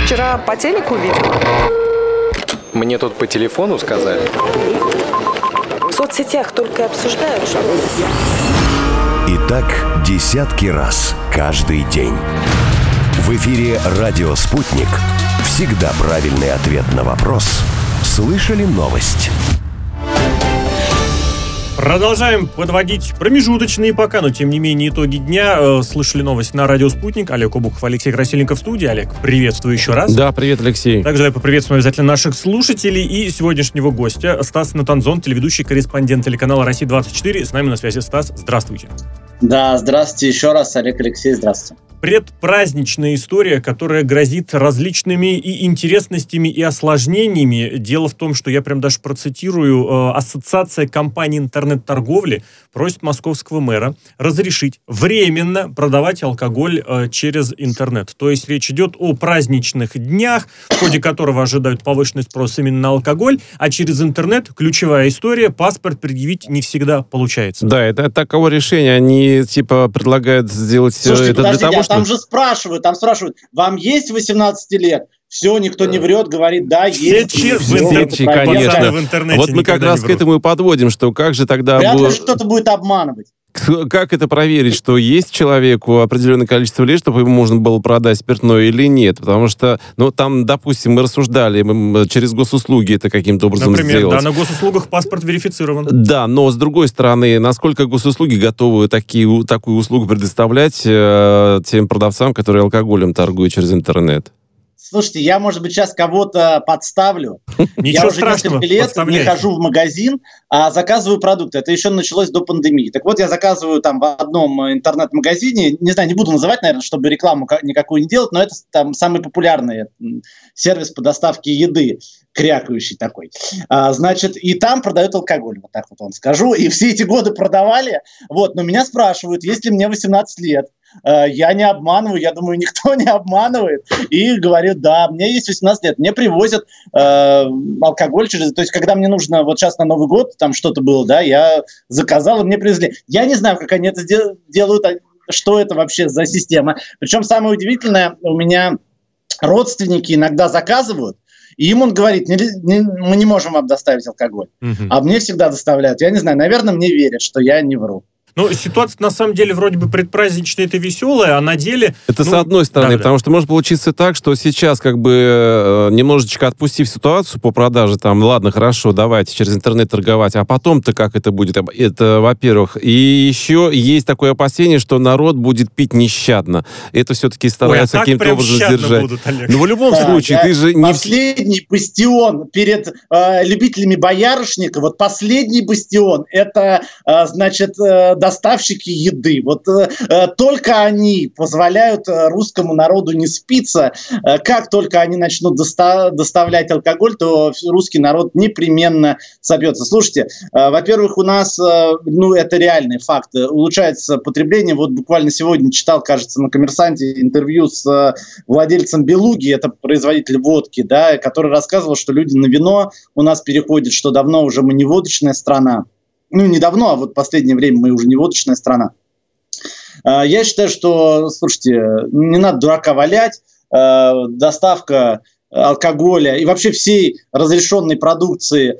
Вчера по телеку видела. Мне тут по телефону сказали. В соцсетях только обсуждают, что... И так десятки раз каждый день. В эфире «Радио Спутник». Всегда правильный ответ на вопрос. Слышали новость? Продолжаем подводить промежуточные пока, но тем не менее итоги дня. Слышали новость на радио «Спутник». Олег Обухов, Алексей Красильников в студии. Олег, приветствую еще раз. Да, привет, Алексей. Также я поприветствую обязательно наших слушателей и сегодняшнего гостя Стас Натанзон, телеведущий, корреспондент телеканала «Россия-24». С нами на связи Стас. Здравствуйте. Да, здравствуйте еще раз, Олег, Алексей, здравствуйте. Предпраздничная история, которая грозит различными и интересностями, и осложнениями. Дело в том, что я прям даже процитирую, Ассоциация компаний интернет-торговли просит московского мэра разрешить временно продавать алкоголь через интернет. То есть речь идет о праздничных днях, в ходе которого ожидают повышенный спрос именно на алкоголь, а через интернет, ключевая история, паспорт предъявить не всегда получается. Да, это таково решение. Они типа предлагают сделать. Слушайте, это подождите, для того, там же спрашивают, вам есть 18 лет? Все, никто не врет, говорит, да, есть. В интернете, конечно. В интернете вот мы как раз к этому и подводим, что как же тогда... Вряд ли кто-то будет обманывать. Как это проверить, что есть человеку определенное количество лет, чтобы ему можно было продать спиртное или нет? Потому что, там, допустим, мы рассуждали, через госуслуги это каким-то образом Например, сделать. да, на госуслугах паспорт верифицирован. Да, но с другой стороны, насколько госуслуги готовы такую услугу предоставлять тем продавцам, которые алкоголем торгуют через интернет? Слушайте, я, может быть, сейчас кого-то подставлю. Ничего я уже страшного, несколько лет не хожу в магазин, а заказываю продукты. Это еще началось до пандемии. Так вот, я заказываю там в одном интернет-магазине, не знаю, не буду называть, наверное, чтобы рекламу никакую не делать, но это там самый популярный сервис по доставке еды, крякающий такой. Значит, и там продают алкоголь, вот так вот вам скажу. И все эти годы продавали, но меня спрашивают, есть ли мне 18 лет. Я не обманываю, я думаю, никто не обманывает. И говорю, да, мне есть 18 лет, мне привозят алкоголь через... То есть, когда мне нужно, вот сейчас на Новый год, там что-то было, да, я заказал, и мне привезли. Я не знаю, как они это делают, что это вообще за система. Причем самое удивительное, у меня родственники иногда заказывают, и им он говорит, мы не можем вам доставить алкоголь. А мне всегда доставляют. Я не знаю, наверное, мне верят, что я не вру. Ситуация, на самом деле, вроде бы предпраздничная, это веселая, а на деле... Это с одной стороны, потому что может получиться так, что сейчас, немножечко отпустив ситуацию по продаже, ладно, хорошо, давайте через интернет торговать, а потом-то как это будет? Это, во-первых. И еще есть такое опасение, что народ будет пить нещадно. Это все-таки стараются каким-то образом сдержать. Будут, Олег. Но в любом случае, ты же... Последний бастион перед любителями боярышника, последний бастион, это, доставщики еды. Только они позволяют русскому народу не спиться. Как только они начнут доставлять алкоголь, то русский народ непременно собьется. Слушайте, во-первых, у нас, это реальный факт, улучшается потребление. Буквально сегодня читал, кажется, на «Коммерсанте» интервью с владельцем «Белуги», это производитель водки, да, который рассказывал, что люди на вино у нас переходят, что давно уже мы не водочная страна. Не давно, а в последнее время мы уже не водочная страна. Я считаю, что, слушайте, не надо дурака валять. Доставка алкоголя и вообще всей разрешенной продукции,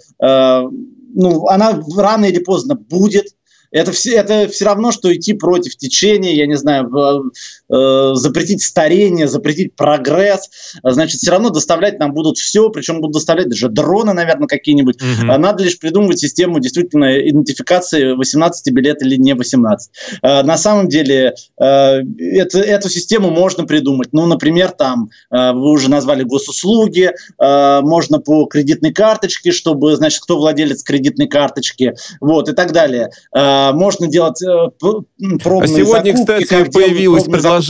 она рано или поздно будет. Это все равно, что идти против течения, я не знаю, запретить старение, запретить прогресс. Значит, все равно доставлять нам будут все, причем будут доставлять даже дроны, наверное, какие-нибудь. Надо лишь придумывать систему действительно идентификации, 18 тебе лет или не 18. На самом деле, эту систему можно придумать. Например, вы уже назвали госуслуги, можно по кредитной карточке, чтобы, значит, кто владелец кредитной карточки, и так далее. Можно делать пробные сегодня, закупки. Кстати, появилось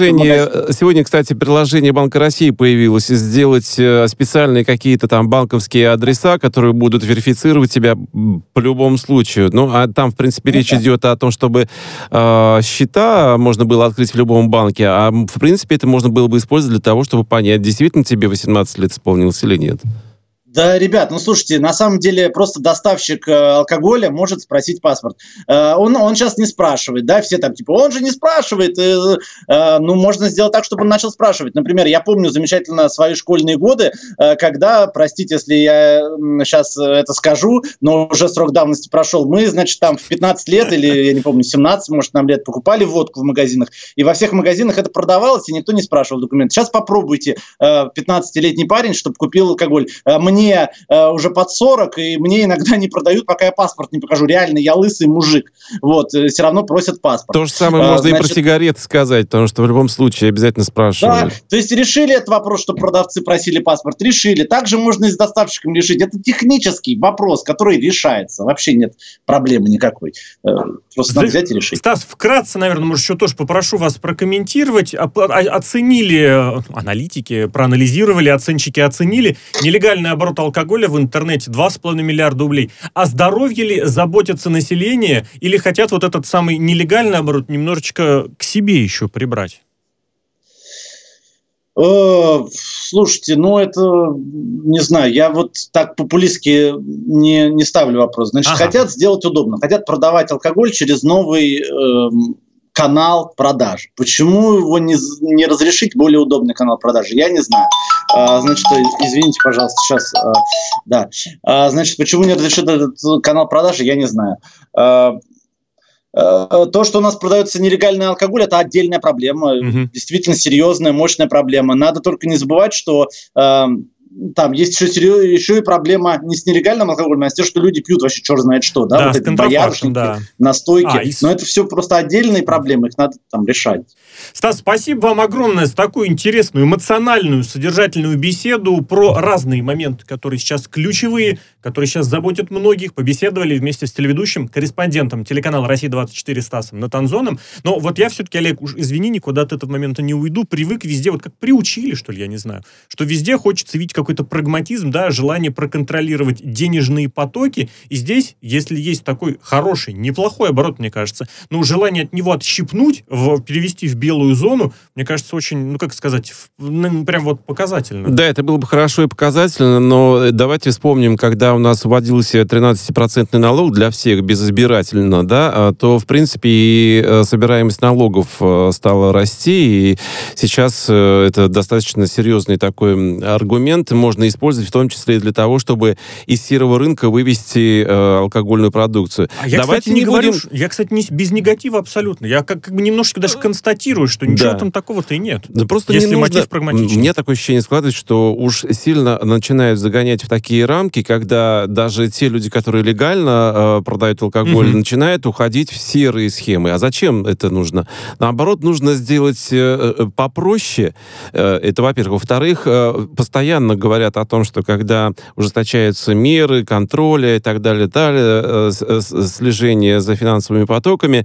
предложение Банка России появилось сделать специальные какие-то банковские адреса, которые будут верифицировать тебя по любому случаю. А там, в принципе, речь идет о том, чтобы счета можно было открыть в любом банке, а в принципе это можно было бы использовать для того, чтобы понять, действительно тебе 18 лет исполнилось или нет. Да, ребят, ну слушайте, на самом деле просто доставщик алкоголя может спросить паспорт. Он сейчас не спрашивает, да, все там типа, он же не спрашивает. Ну, можно сделать так, чтобы он начал спрашивать. Например, я помню замечательно свои школьные годы, когда, простите, если я сейчас это скажу, но уже срок давности прошел, мы, значит, там в 15 лет или, я не помню, 17, может, нам лет, покупали водку в магазинах, и во всех магазинах это продавалось, и никто не спрашивал документы. Сейчас попробуйте, 15-летний парень, чтобы купил алкоголь. Мне уже под 40, и мне иногда не продают, пока я паспорт не покажу. Реально, я лысый мужик. Вот, все равно просят паспорт. То же самое можно и про сигареты сказать, потому что в любом случае обязательно спрашивают. Да, то есть решили этот вопрос, что продавцы просили паспорт? Решили. Также можно и с доставщиком решить. Это технический вопрос, который решается. Вообще нет проблемы никакой. Просто надо взять и решить. Стас, вкратце, наверное, может, еще тоже попрошу вас прокомментировать. Оценили аналитики, проанализировали, оценщики оценили нелегальный оборот алкоголя в интернете 2,5 миллиарда рублей. О здоровье ли заботится население или хотят вот этот самый нелегальный оборот немножечко к себе еще прибрать? Слушайте, ну это, не знаю, я вот так популистски не ставлю вопрос. Значит, хотят сделать удобно, хотят продавать алкоголь через новый канал продажи. Почему его не разрешить более удобный канал продажи? Я не знаю. Значит, извините, пожалуйста, сейчас. Да. Значит, почему не разрешить этот канал продажи? Я не знаю. То, что у нас продается нелегальный алкоголь, это отдельная проблема. Действительно серьезная, мощная проблема. Надо только не забывать, что там есть еще и проблема не с нелегальным алкоголем, а с тем, что люди пьют вообще черт знает что. Да, вот эти боярышники, настойки. Но это все просто отдельные проблемы, их надо там решать. Стас, спасибо вам огромное за такую интересную, эмоциональную, содержательную беседу про разные моменты, которые сейчас ключевые, которые сейчас заботят многих. Побеседовали вместе с телеведущим, корреспондентом телеканала «Россия-24» Стасом Натанзоном. Но вот я все-таки, Олег, уж извини, никуда от этого момента не уйду. Привык везде, вот как приучили, что ли, я не знаю, что везде хочется видеть какой-то прагматизм, да, желание проконтролировать денежные потоки. И здесь, если есть такой хороший, неплохой оборот, мне кажется, но желание от него отщипнуть, перевести в белую зону, мне кажется, очень, ну, как сказать, прям вот показательно. Да, это было бы хорошо и показательно, но давайте вспомним, когда у нас вводился 13% налог для всех безизбирательно, да, то, в принципе, и собираемость налогов стала расти, и сейчас это достаточно серьезный такой аргумент, можно использовать в том числе и для того, чтобы из серого рынка вывести алкогольную продукцию. Я, кстати, не говорю, я, кстати, без негатива абсолютно. Я как бы немножечко даже констатирую, что ничего там такого-то и нет. Да просто если не нужно, мотив прагматичный. Мне такое ощущение складывается, что уж сильно начинают загонять в такие рамки, когда даже те люди, которые легально продают алкоголь, начинают уходить в серые схемы. А зачем это нужно? Наоборот, нужно сделать попроще. Это, во-первых. Во-вторых, постоянно говорят о том, что когда ужесточаются меры контроля и так далее, слежение за финансовыми потоками,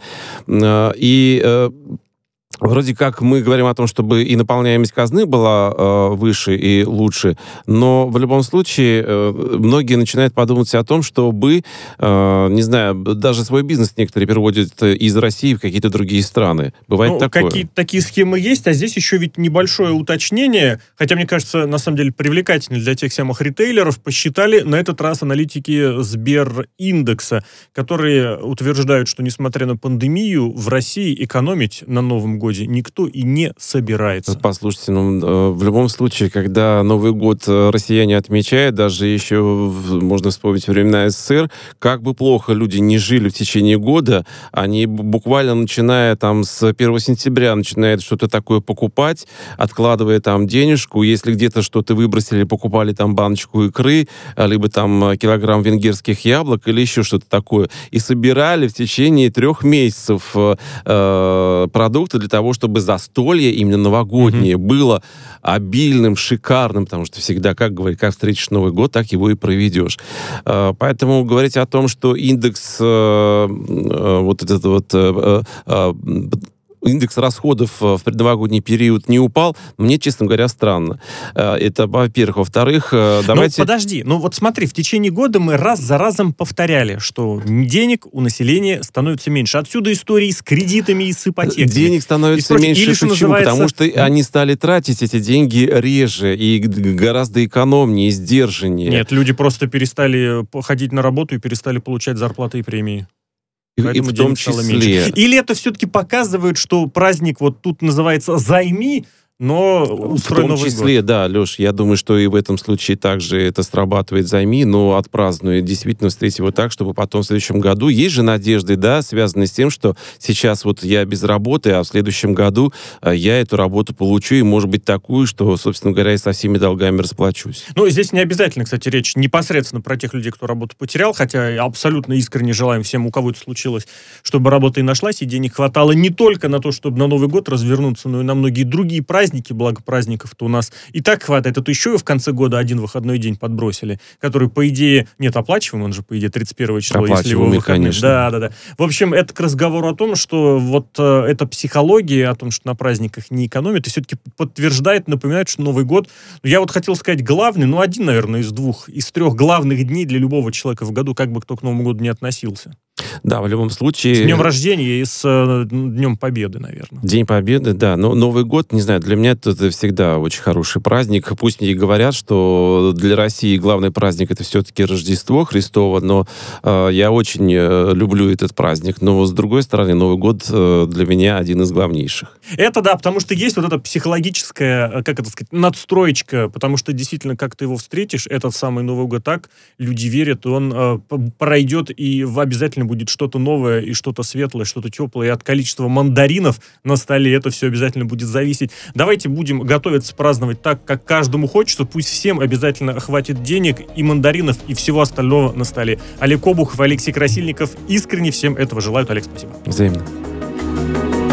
и вроде как мы говорим о том, чтобы и наполняемость казны была выше и лучше, но в любом случае многие начинают подумать о том, чтобы, не знаю, даже свой бизнес некоторые переводят из России в какие-то другие страны. Бывает такое. Какие-то такие схемы есть, а здесь еще ведь небольшое уточнение, хотя, мне кажется, на самом деле привлекательно для тех самых ритейлеров, посчитали на этот раз аналитики Сбериндекса, которые утверждают, что, несмотря на пандемию, в России экономить на Новом годе никто и не собирается. Послушайте, в любом случае, когда Новый год россияне отмечают, даже еще можно вспомнить времена СССР, как бы плохо люди не жили в течение года, они буквально начиная там с 1 сентября начинают что-то такое покупать, откладывая там денежку, если где-то что-то выбросили, покупали там баночку икры, либо там килограмм венгерских яблок или еще что-то такое, и собирали в течение 3 месяцев продукты для того, чтобы застолье именно новогоднее было обильным, шикарным, потому что всегда, как говорить, как встретишь Новый год, так его и проведешь. Поэтому говорить о том, что индекс вот этот вот индекс расходов в предновогодний период не упал, мне, честно говоря, странно. Это, во-первых. Во-вторых, давайте... Ну, подожди. Ну, вот смотри, в течение года мы раз за разом повторяли, что денег у населения становится меньше. Отсюда истории с кредитами и с ипотеками. Денег становится меньше. Почему? Называется... Потому что они стали тратить эти деньги реже и гораздо экономнее, сдержаннее. Нет, люди просто перестали ходить на работу и перестали получать зарплаты и премии. И в том числе. Или это все-таки показывает, что праздник вот тут называется «Займи», но устроен Новый год. В том числе, да, Леш, я думаю, что и в этом случае также это срабатывает «Займи», но отпразднует, действительно встретим его так, чтобы потом в следующем году... Есть же надежды, да, связанные с тем, что сейчас вот я без работы, а в следующем году я эту работу получу, и, может быть, такую, что, собственно говоря, и со всеми долгами расплачусь. Ну, здесь не обязательно, кстати, речь непосредственно про тех людей, кто работу потерял, хотя абсолютно искренне желаем всем, у кого это случилось, чтобы работа и нашлась, и денег хватало не только на то, чтобы на Новый год развернуться, но и на многие другие праздники, благо праздников-то у нас и так хватает. Это еще и в конце года один выходной день подбросили, который, по идее, нет, оплачиваем, он же, по идее, 31 число, если его выходные. Конечно. Да. В общем, это к разговору о том, что вот эта психология, о том, что на праздниках не экономят, и все-таки подтверждает, напоминает, что Новый год, я вот хотел сказать главный, ну, один, наверное, из трех главных дней для любого человека в году, как бы кто к Новому году не относился. Да, в любом случае... С Днем рождения и с Днем Победы, наверное. День Победы, да. Но Новый год, не знаю, для меня это всегда очень хороший праздник. Пусть мне и говорят, что для России главный праздник это все-таки Рождество Христово, но я очень люблю этот праздник. Но, с другой стороны, Новый год для меня один из главнейших. Это да, потому что есть вот эта психологическая, как это сказать, надстроечка, потому что действительно, как ты его встретишь, этот самый Новый год так, люди верят, и он пройдет, и обязательно будет что-то новое, и что-то светлое, что-то теплое, и от количества мандаринов на столе это все обязательно будет зависеть. Давайте будем готовиться праздновать так, как каждому хочется, пусть всем обязательно хватит денег и мандаринов, и всего остального на столе. Олег Обухов, Алексей Красильников искренне всем этого желают. Олег, спасибо. Взаимно.